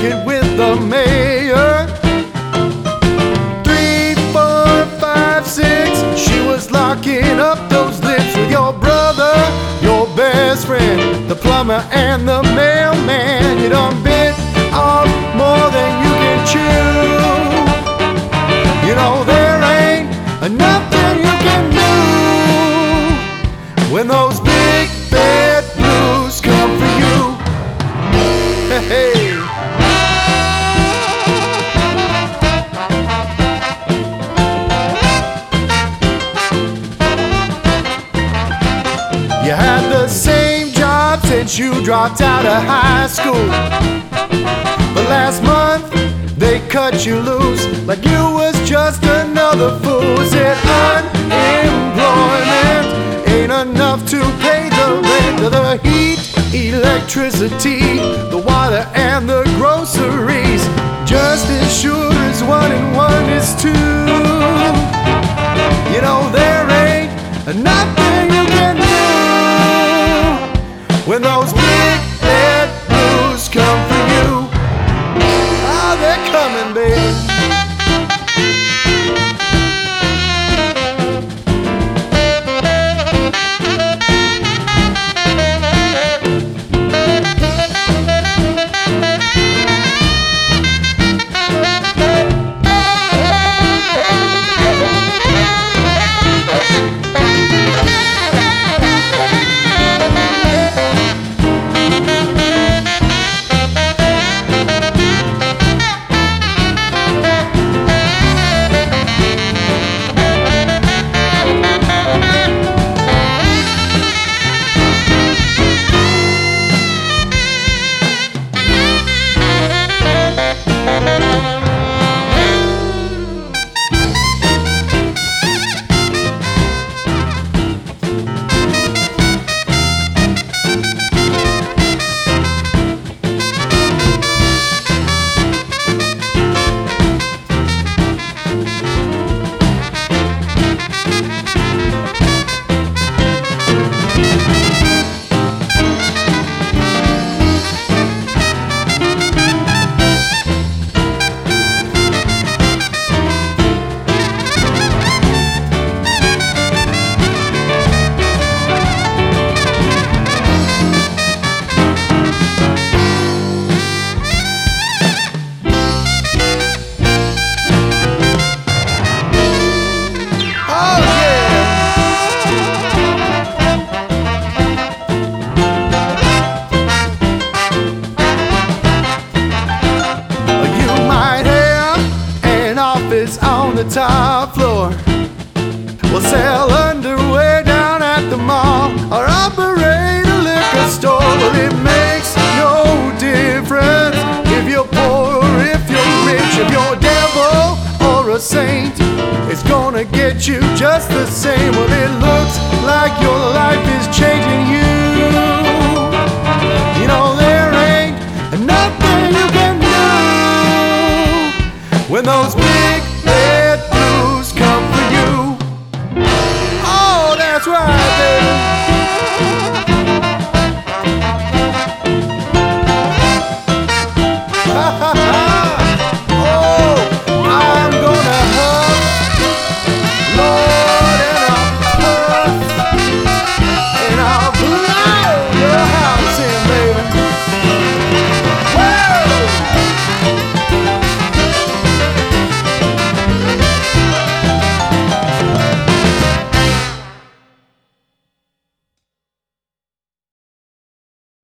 it with the mayor. 3, 4, 5, 6. She was locking up those lips with your brother, your best friend, the plumber and the mailman. You done bit off more than you can chew. You know there ain't nothing you can do when those big bad blues come for you. Hey. You had the same job since you dropped out of high school, but last month they cut you loose like you was just another fool. Said unemployment ain't enough to pay the rent of the heat, electricity, the water and the groceries, just as sure as 1 and 1 is 2. You know there ain't nothing you can do when those big bad blues come for you. Ah, they're coming, baby. On the top floor, we'll sell underwear down at the mall or operate a liquor store. Well, it makes no difference if you're poor or if you're rich, if you're a devil or a saint, it's gonna get you just the same. Well, it looks like your life is changing you. You know there ain't nothing you can do when those big